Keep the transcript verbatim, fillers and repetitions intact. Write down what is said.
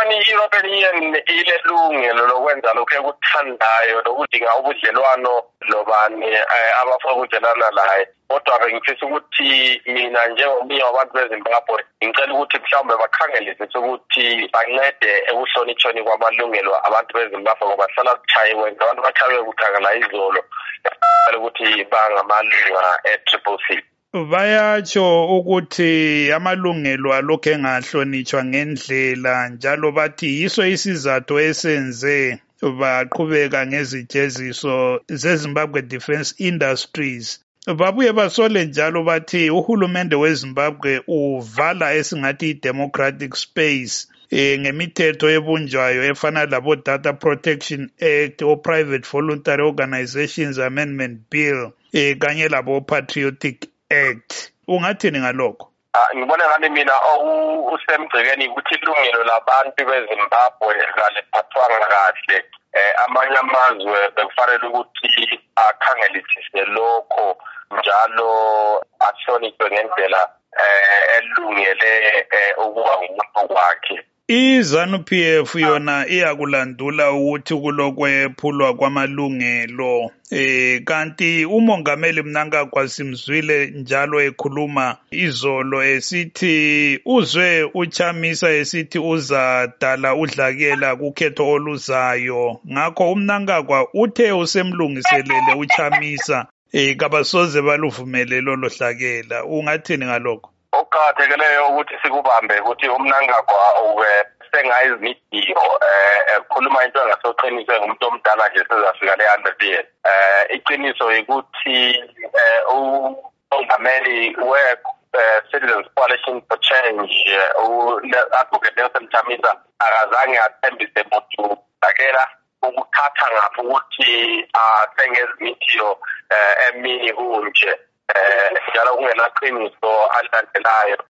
ngibona i-European Union ilelungelo lokwenza lokho ekuthandayo lokudinga ubudlelwano lobani abafuna ukudelana laye. Kodwa bengifisa ukuthi mina njengomunye wabantu beZimbabwe ngicela ukuthi mhlawumbe bakhangelisise ukuthi bancede ekuhlonitshweni kwamalungelo abantu beZimbabwe ngoba hlala kuchayiwe abantu bachayiwe kuthakala izolo ukuthi bangamalunga e-Triple C. Bayatsho ukuthi amalungelo alokho engahlonitshwa ngendlela njalo bathi yiso isizathu esenze baqhubeka ngezijeziso zeZimbabwe Defence Industries. Babuye basole njalo bathi uhulumende weZimbabwe uvala esingathi i-democratic space eh, ngemithetho ebunjwayo efana labo Data Protection Act o Private Voluntary Organizations Amendment Bill eh, kanye labo Patriotic Act. Ungathini ngalokho? Ngibona ngani mina usemgcekeni ukuthi ilungelo labantu beZimbabwe kaliphathwanga kahle. Eh amanye amazwe bekufanele ukuthi akhangelisise lokho njalo ahloniphe ngendlela eh elungele ukuba ngumuntu kwakhe. I-ZANU-P F yona iyakulandula ukuthi kulokwephulwa kwamalungelo eh kanti umongameli Mnangagwa simzwile njalo ekhuluma izolo esithi uzwe uChamisa esithi uzadala udlakela kukhetho oluzayo ngakho uMnangagwa uthe usemlungiselele uChamisa eh kabasoze baluvumele lo hlakela. Ungathini ngalokho? Okuqhakathekileyo ukuthi sikubambe ukuthi uMnangagwa ube sengayizidiyo eh ekhuluma into engasoqiniswe ngumuntu omdala nje sezafika le one hundred years. Eh iqiniso ukuthi eh umongameli we Citizens Coalition for Change u-Advocate Nelson Chamisa akazange athembise muntu lakela ukuthatha ngapha ukuthi athenge izimitiyo emini kunje. Eh njalo kungenaqiniso alandelayo